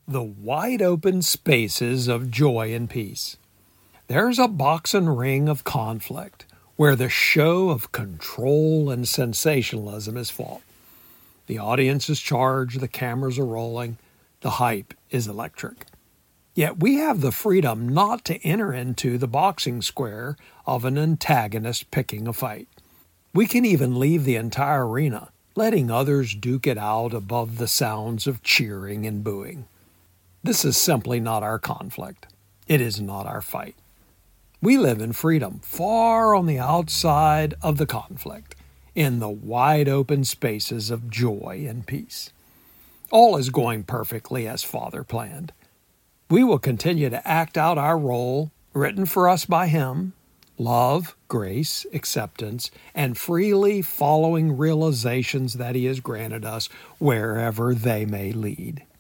The wide open spaces of joy and peace. There's a boxing ring of conflict where the show of control and sensationalism is fought. The audience is charged, the cameras are rolling, the hype is electric. Yet we have the freedom not to enter into the boxing square of an antagonist picking a fight. We can even leave the entire arena, letting others duke it out above the sounds of cheering and booing. This is simply not our conflict. It is not our fight. We live in freedom, far on the outside of the conflict, in the wide open spaces of joy and peace. All is going perfectly as Father planned. We will continue to act out our role, written for us by Him, love, grace, acceptance, and freely following realizations that He has granted us wherever they may lead.